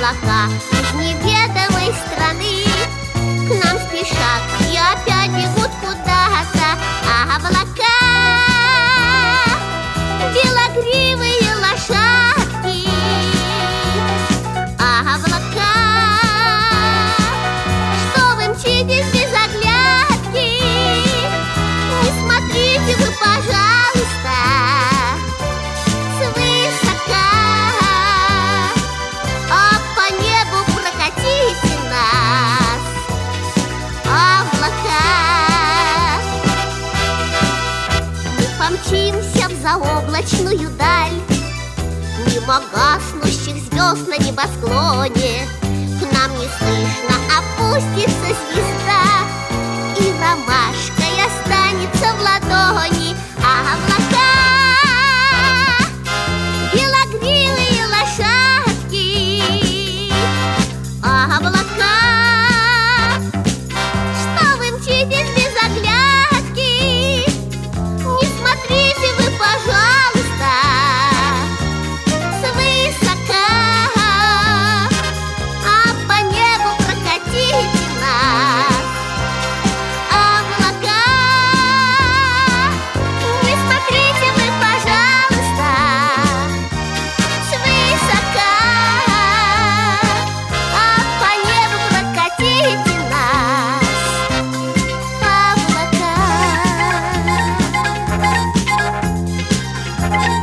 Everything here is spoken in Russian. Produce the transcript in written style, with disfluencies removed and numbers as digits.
облака из неведомой страны к нам спешат и опять бегут куда-то. А облака, белогривые лошадки, а облака, что вы мчитесь без оглядки? Не смотрите вы, пожалуйста, свысока, а по небу прокатите нас, облака. Мы помчимся в заоблачную даль, мимо гаснущих звезд на небосклоне. К нам неслышно опустится звезда, и ромашкой останется в ладони. А облака, белогривые лошадки, а облака, что вы мчитесь без оглядки? Не смотрите вы, пожалуйста, свысока, а по небу прокатите нас, облака. Не смотрите вы, пожалуйста, свысока, а по небу прокатите нас, облака.